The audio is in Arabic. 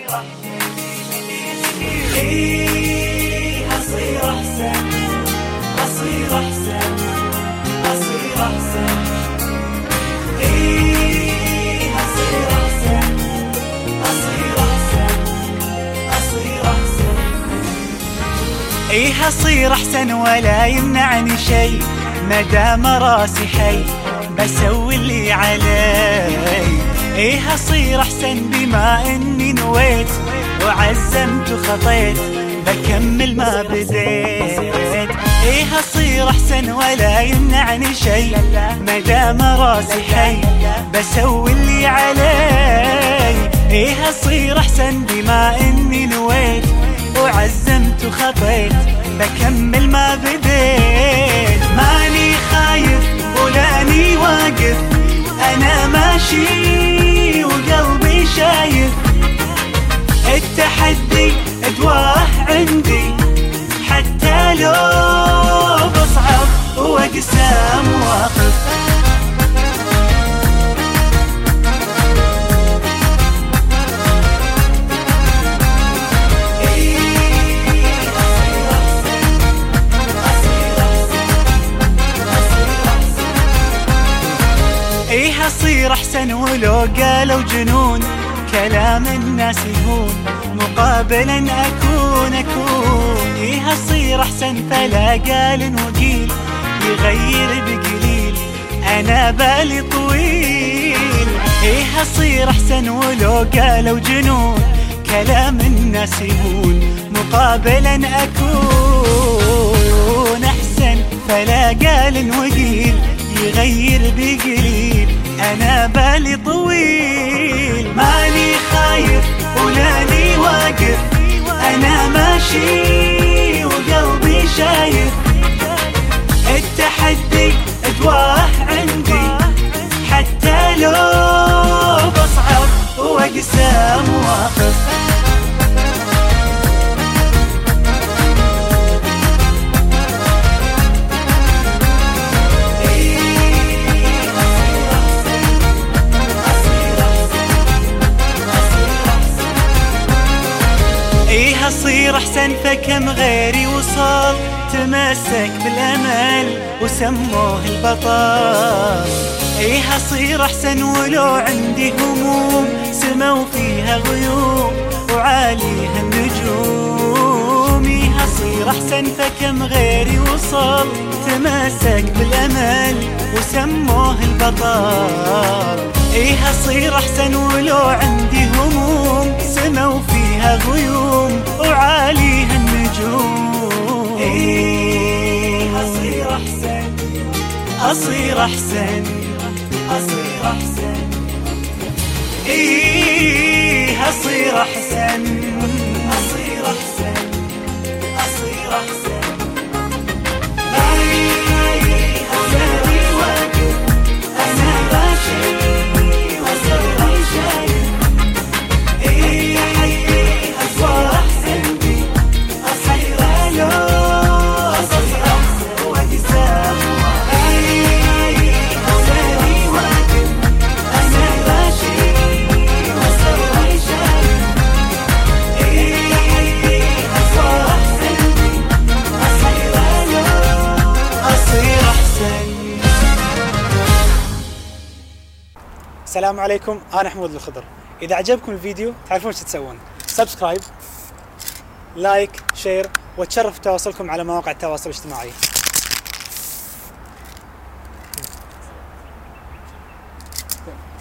إيه أصير أحسن، أصير أحسن، أصير أحسن. إيه أصير أحسن، أصير أحسن، أصير أحسن. إيه أصير أحسن ولا يمنعني شي، مدام راسي حي بسوي اللي علي. إيه أصير أحسن بما إني نويت وعزمت وخطيت بكمل ما بديت. إيه أصير أحسن ولا يمنعني شي، مدام راسي حي بسوي اللي علي. إيه أصير أحسن بما إني نويت وعزمت وخطيت بكمل ما بديت. ماني خايف ولاني واقف، أنا ماشي وقلبي شايف. التحدي أدواه عندي حتى لو بصعب وأقسى مواقف. إيه أصير أحسن ولو قالوا جنون، كلام الناس يهون مقابلا أكون. إيه أصير أحسن فلا قال وقيل يغير بقليل، أنا بالي طويل. إيه أصير أحسن ولو قالوا جنون، كلام الناس يهون مقابلا أكون أحسن. فلا قال وقيل يغير بقليل، أنا بالي طويل. ماني خايف ولاني واقف، أنا ماشي وقلبي شايف. التحدي أدواه عندي حتى لو بصعب وأقسى مواقف. إيه أصير أحسن فكم غيري وصل تمسك بالأمل وسموه البطل. إيه أصير أحسن ولو عندي هموم سموا فيها غيوم وعاليها النجوم. إيه أصير أحسن فكم غيري وصل تمسك بالأمل وسموه البطل. إيه أصير أحسن ولو عندي هموم سموا فيها غيوم وعاليها النجوم. إيه أصير أحسن، أصير أحسن، أصير أحسن. إيه أصير أحسن، أصير أحسن، أصير أحسن. السلام عليكم، أنا حمود الخضر. إذا عجبكم الفيديو تعرفون شو تسوون، سبسكرايب، لايك، شير، وتشرف تواصلكم على مواقع التواصل الاجتماعي.